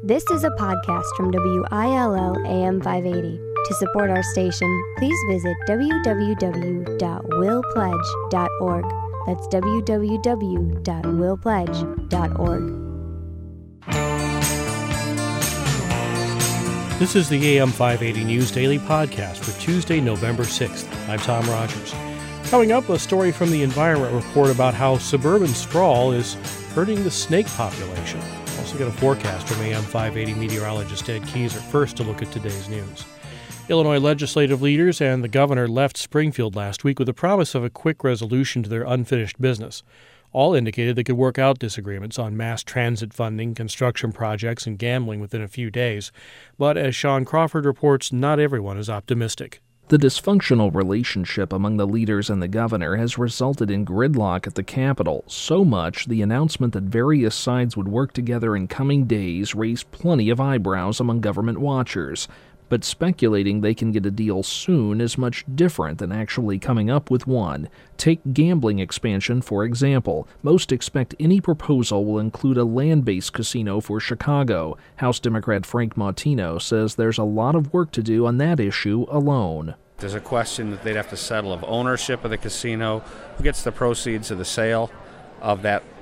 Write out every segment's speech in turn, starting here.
This is a podcast from WILL AM 580. To support our station, please visit www.willpledge.org. That's www.willpledge.org. This is the AM 580 News Daily Podcast for Tuesday, November 6th. I'm Tom Rogers. Coming up, a story from the Environment Report about how suburban sprawl is hurting the snake population. Also got a forecast from AM 580 meteorologist Ed Keyser. First, a look at today's news. Illinois legislative leaders and the governor left Springfield last week with a promise of a quick resolution to their unfinished business. All indicated they could work out disagreements on mass transit funding, construction projects, and gambling within a few days. But as Sean Crawford reports, not everyone is optimistic. The dysfunctional relationship among the leaders and the governor has resulted in gridlock at the Capitol. So much, the announcement that various sides would work together in coming days raised plenty of eyebrows among government watchers. But speculating they can get a deal soon is much different than actually coming up with one. Take gambling expansion, for example. Most expect any proposal will include a land-based casino for Chicago. House Democrat Frank Mautino says there's a lot of work to do on that issue alone. There's a question that they'd have to settle of ownership of the casino, who gets the proceeds of the sale of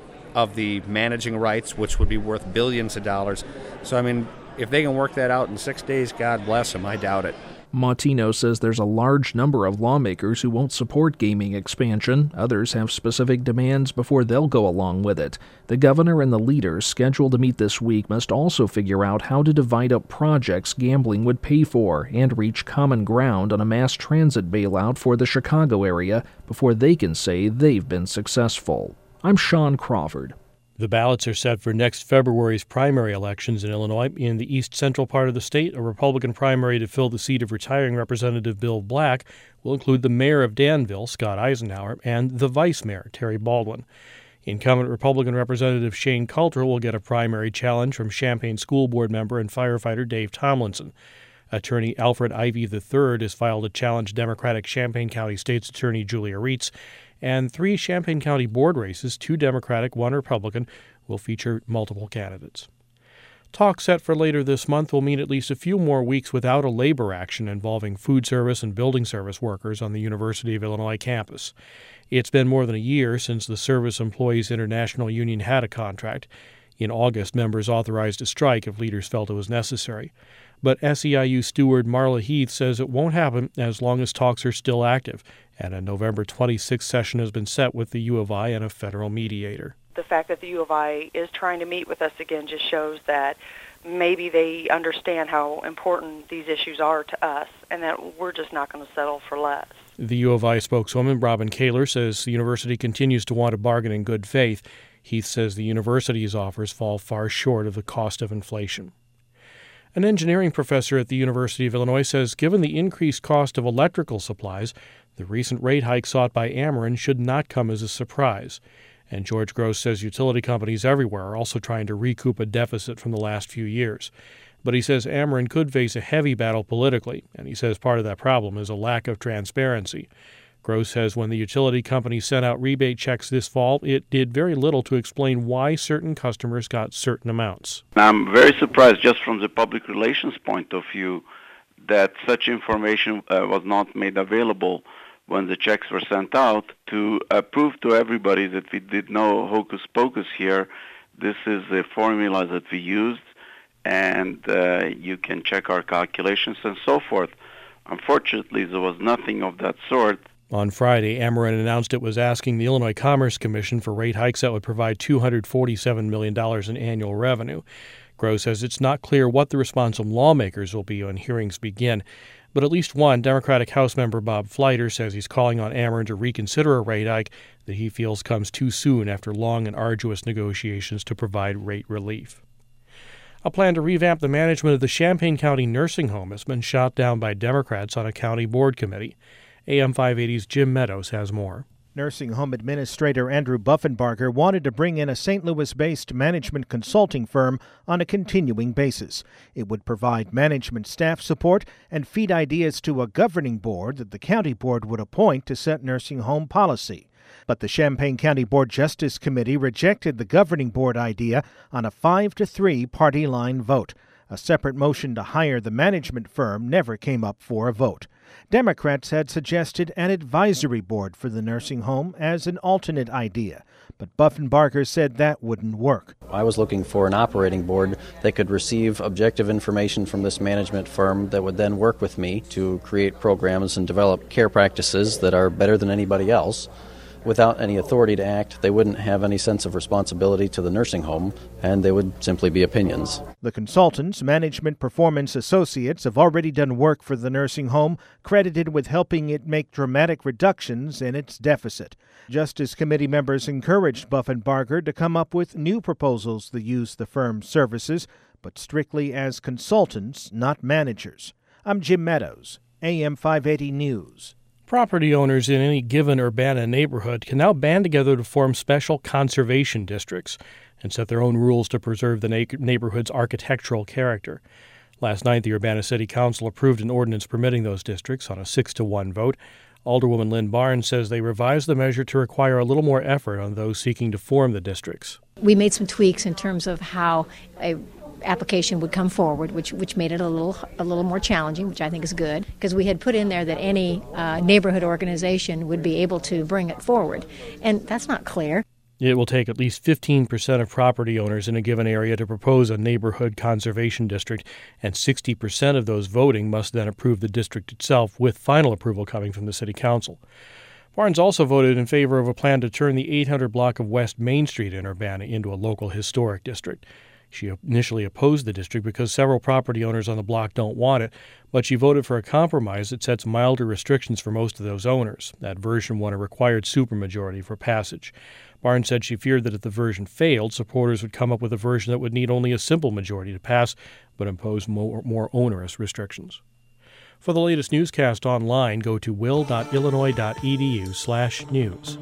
the managing rights, which would be worth billions of dollars. So, if they can work that out in 6 days, God bless them. I doubt it. Mautino says there's a large number of lawmakers who won't support gaming expansion. Others have specific demands before they'll go along with it. The governor and the leaders scheduled to meet this week must also figure out how to divide up projects gambling would pay for and reach common ground on a mass transit bailout for the Chicago area before they can say they've been successful. I'm Sean Crawford. The ballots are set for next February's primary elections in Illinois. In the east central part of the state, a Republican primary to fill the seat of retiring Representative Bill Black will include the mayor of Danville, Scott Eisenhower, and the vice mayor, Terry Baldwin. Incumbent Republican Representative Shane Coulter will get a primary challenge from Champaign School Board member and firefighter Dave Tomlinson. Attorney Alfred Ivey III has filed a challenge Democratic Champaign County State's Attorney Julia Reitz. And 3 Champaign County board races, 2 Democratic, 1 Republican, will feature multiple candidates. Talks set for later this month will mean at least a few more weeks without a labor action involving food service and building service workers on the University of Illinois campus. It's been more than a year since the Service Employees International Union had a contract. In August, members authorized a strike if leaders felt it was necessary. But SEIU steward Marla Heath says it won't happen as long as talks are still active, and a November 26th session has been set with the U of I and a federal mediator. The fact that the U of I is trying to meet with us again just shows that maybe they understand how important these issues are to us and that we're just not going to settle for less. The U of I spokeswoman, Robin Kaler, says the university continues to want to bargain in good faith. Heath says the university's offers fall far short of the cost of inflation. An engineering professor at the University of Illinois says given the increased cost of electrical supplies, the recent rate hike sought by Ameren should not come as a surprise. And George Gross says utility companies everywhere are also trying to recoup a deficit from the last few years. But he says Ameren could face a heavy battle politically, and he says part of that problem is a lack of transparency. Gross says when the utility company sent out rebate checks this fall, it did very little to explain why certain customers got certain amounts. I'm very surprised just from the public relations point of view that such information was not made available when the checks were sent out to prove to everybody that we did no hocus pocus here. This is the formula that we used, and you can check our calculations and so forth. Unfortunately, there was nothing of that sort. On Friday, Ameren announced it was asking the Illinois Commerce Commission for rate hikes that would provide $247 million in annual revenue. Gross says it's not clear what the response of lawmakers will be when hearings begin. But at least one Democratic House member, Bob Fleiter, says he's calling on Ameren to reconsider a rate hike that he feels comes too soon after long and arduous negotiations to provide rate relief. A plan to revamp the management of the Champaign County nursing home has been shot down by Democrats on a county board committee. AM 580's Jim Meadows has more. Nursing home administrator Andrew Buffenbarger wanted to bring in a St. Louis-based management consulting firm on a continuing basis. It would provide management staff support and feed ideas to a governing board that the county board would appoint to set nursing home policy. But the Champaign County Board Justice Committee rejected the governing board idea on a 5-3 party line vote. A separate motion to hire the management firm never came up for a vote. Democrats had suggested an advisory board for the nursing home as an alternate idea, but Buffenbarger said that wouldn't work. I was looking for an operating board that could receive objective information from this management firm that would then work with me to create programs and develop care practices that are better than anybody else. Without any authority to act, they wouldn't have any sense of responsibility to the nursing home, and they would simply be opinions. The consultants, Management Performance Associates, have already done work for the nursing home, credited with helping it make dramatic reductions in its deficit. Justice Committee members encouraged Buffenbarger to come up with new proposals that use the firm's services, but strictly as consultants, not managers. I'm Jim Meadows, AM 580 News. Property owners in any given Urbana neighborhood can now band together to form special conservation districts and set their own rules to preserve the neighborhood's architectural character. Last night, the Urbana City Council approved an ordinance permitting those districts on a 6-1 vote. Alderwoman Lynn Barnes says they revised the measure to require a little more effort on those seeking to form the districts. We made some tweaks in terms of how a application would come forward, which made it a little more challenging, which I think is good, because we had put in there that any neighborhood organization would be able to bring it forward, and that's not clear. It will take at least 15% of property owners in a given area to propose a neighborhood conservation district, and 60% of those voting must then approve the district itself, with final approval coming from the City Council. Barnes also voted in favor of a plan to turn the 800 block of West Main Street in Urbana into a local historic district. She initially opposed the district because several property owners on the block don't want it, but she voted for a compromise that sets milder restrictions for most of those owners. That version won a required supermajority for passage. Barnes said she feared that if the version failed, supporters would come up with a version that would need only a simple majority to pass, but impose more onerous restrictions. For the latest newscast online, go to will.illinois.edu/news.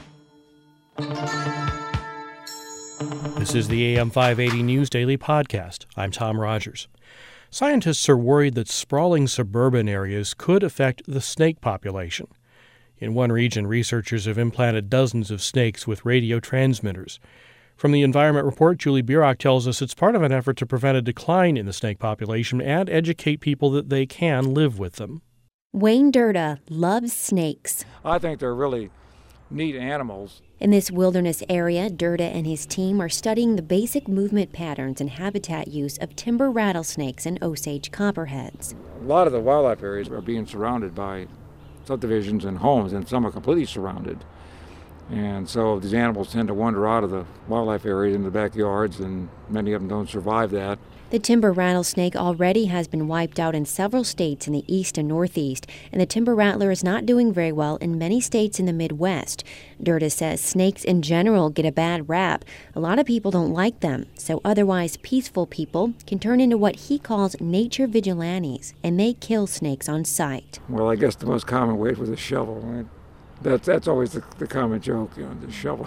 This is the AM 580 News Daily Podcast. I'm Tom Rogers. Scientists are worried that sprawling suburban areas could affect the snake population. In one region, researchers have implanted dozens of snakes with radio transmitters. From the Environment Report, Julie Burach tells us it's part of an effort to prevent a decline in the snake population and educate people that they can live with them. Wayne Durda loves snakes. I think they're really neat animals. In this wilderness area, Durda and his team are studying the basic movement patterns and habitat use of timber rattlesnakes and Osage copperheads. A lot of the wildlife areas are being surrounded by subdivisions and homes, and some are completely surrounded. And so these animals tend to wander out of the wildlife areas into the backyards, and many of them don't survive that. The timber rattlesnake already has been wiped out in several states in the east and northeast, and the timber rattler is not doing very well in many states in the Midwest. Durda says snakes in general get a bad rap. A lot of people don't like them, so otherwise peaceful people can turn into what he calls nature vigilantes, and they kill snakes on sight. Well, I guess the most common way was a shovel. Right? That's always the common joke, the shovel.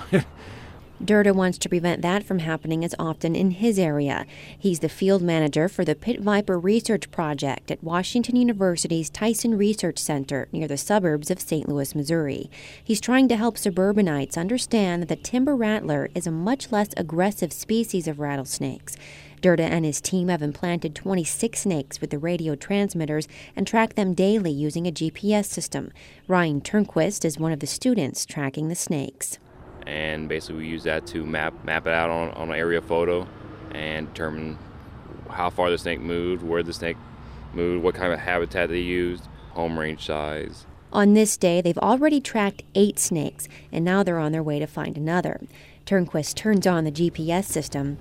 Durda wants to prevent that from happening as often in his area. He's the field manager for the Pit Viper Research Project at Washington University's Tyson Research Center near the suburbs of St. Louis, Missouri. He's trying to help suburbanites understand that the timber rattler is a much less aggressive species of rattlesnakes. Durda and his team have implanted 26 snakes with the radio transmitters and track them daily using a GPS system. Ryan Turnquist is one of the students tracking the snakes. And basically we use that to map it out on an area photo and determine how far the snake moved, where the snake moved, what kind of habitat they used, home range size. On this day, they've already tracked 8 snakes, and now they're on their way to find another. Turnquist turns on the GPS system.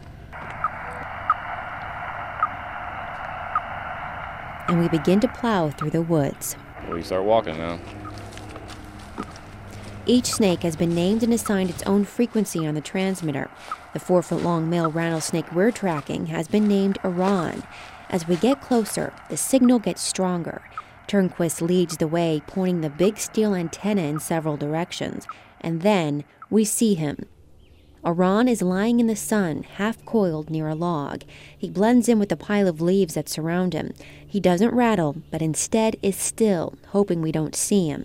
And we begin to plow through the woods. We start walking now. Each snake has been named and assigned its own frequency on the transmitter. The 4-foot-long male rattlesnake we're tracking has been named Iran. As we get closer, the signal gets stronger. Turnquist leads the way, pointing the big steel antenna in several directions. And then we see him. Iran is lying in the sun, half-coiled near a log. He blends in with the pile of leaves that surround him. He doesn't rattle, but instead is still, hoping we don't see him.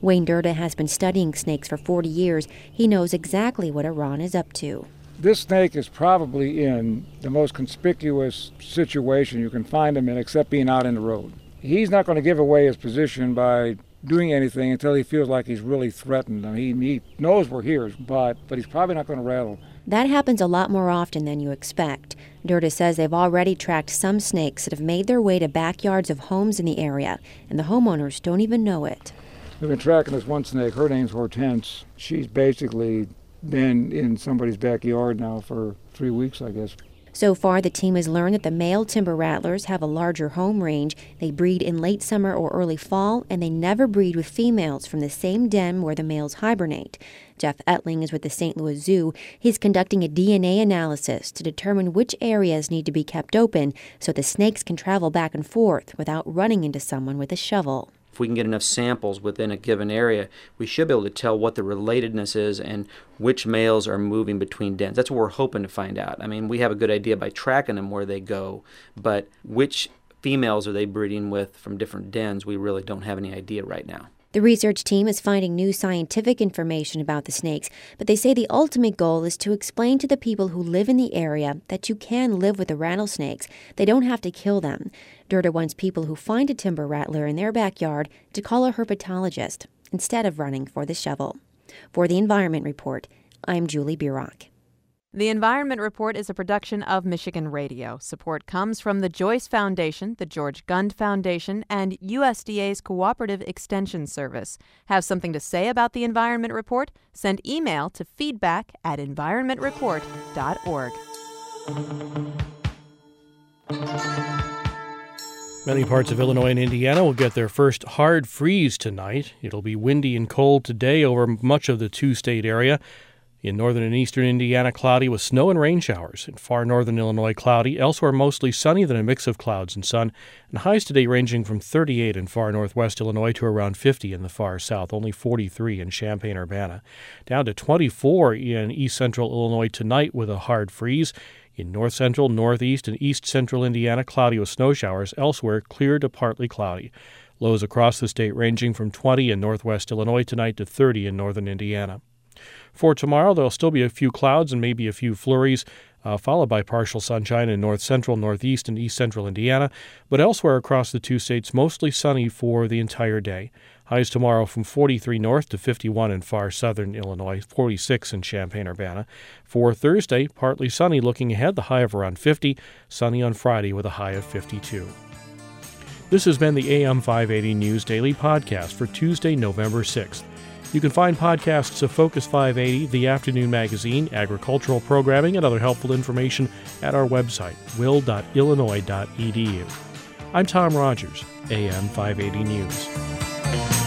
Wayne Durda has been studying snakes for 40 years. He knows exactly what Iran is up to. This snake is probably in the most conspicuous situation you can find him in, except being out in the road. He's not going to give away his position by doing anything until he feels like he's really threatened. I mean, he knows we're here, but he's probably not going to rattle. That happens a lot more often than you expect. Durda says they've already tracked some snakes that have made their way to backyards of homes in the area, and the homeowners don't even know it. We've been tracking this one snake. Her name's Hortense. She's basically been in somebody's backyard now for 3 weeks, I guess. So far, the team has learned that the male timber rattlers have a larger home range. They breed in late summer or early fall, and they never breed with females from the same den where the males hibernate. Jeff Etling is with the St. Louis Zoo. He's conducting a DNA analysis to determine which areas need to be kept open so the snakes can travel back and forth without running into someone with a shovel. If we can get enough samples within a given area, we should be able to tell what the relatedness is and which males are moving between dens. That's what we're hoping to find out. I mean, we have a good idea by tracking them where they go, but which females are they breeding with from different dens, we really don't have any idea right now. The research team is finding new scientific information about the snakes, but they say the ultimate goal is to explain to the people who live in the area that you can live with the rattlesnakes. They don't have to kill them. Durda wants people who find a timber rattler in their backyard to call a herpetologist instead of running for the shovel. For the Environment Report, I'm Julie Burach. The Environment Report is a production of Michigan Radio. Support comes from the Joyce Foundation, the George Gund Foundation, and USDA's Cooperative Extension Service. Have something to say about the Environment Report? Send email to feedback@environmentreport.org. Many parts of Illinois and Indiana will get their first hard freeze tonight. It'll be windy and cold today over much of the two-state area. In northern and eastern Indiana, cloudy with snow and rain showers. In far northern Illinois, cloudy. Elsewhere, mostly sunny, then a mix of clouds and sun. And highs today ranging from 38 in far northwest Illinois to around 50 in the far south. Only 43 in Champaign-Urbana. Down to 24 in east central Illinois tonight with a hard freeze. In north central, northeast, and east central Indiana, cloudy with snow showers. Elsewhere, clear to partly cloudy. Lows across the state ranging from 20 in northwest Illinois tonight to 30 in northern Indiana. For tomorrow, there'll still be a few clouds and maybe a few flurries, followed by partial sunshine in north central, northeast, and east central Indiana. But elsewhere across the two states, mostly sunny for the entire day. Highs tomorrow from 43 north to 51 in far southern Illinois, 46 in Champaign-Urbana. For Thursday, partly sunny looking ahead, the high of around 50. Sunny on Friday with a high of 52. This has been the AM 580 News Daily Podcast for Tuesday, November 6th. You can find podcasts of Focus 580, the afternoon magazine, agricultural programming, and other helpful information at our website, will.illinois.edu. I'm Tom Rogers, AM 580 News.